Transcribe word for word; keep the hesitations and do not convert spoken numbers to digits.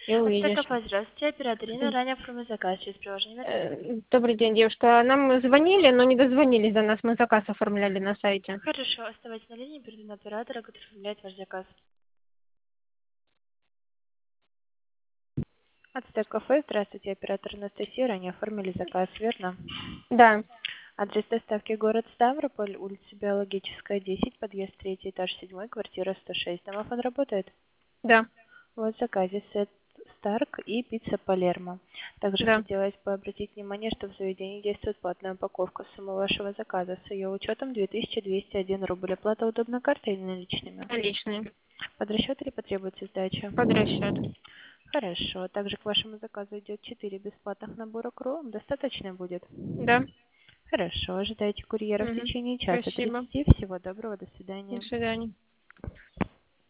и увидишь. Астакафа, здравствуйте, оператор Ирина, ранее оформил заказ через приложение Вертолет. Э, Добрый день, девушка. Нам звонили, но не дозвонились до нас. Мы заказ оформляли на сайте. Хорошо, оставайтесь на линии, перейду на оператора, который оформляет ваш заказ. Астакафе, здравствуйте, оператор Анастасия, ранее оформили заказ, верно? Да, Адрес доставки город Ставрополь, улица Биологическая, десять, подъезд третий, этаж седьмой, квартира сто шесть. Домофон работает? да, Вот в заказе сет Старк и пицца Палермо. Также да. хотелось бы обратить внимание, что в заведении действует платная упаковка. Сумма вашего заказа с ее учетом две тысячи двести один рубль. Оплата удобна картой или наличными? Отличный. Под расчет или потребуется сдача? Под расчет. Хорошо. Также к вашему заказу идет четыре бесплатных набора кром. Достаточно будет? Да. Хорошо. Ожидайте курьера в Мгм. течение часа Спасибо. тридцати. Всего доброго. До До свидания. свидания.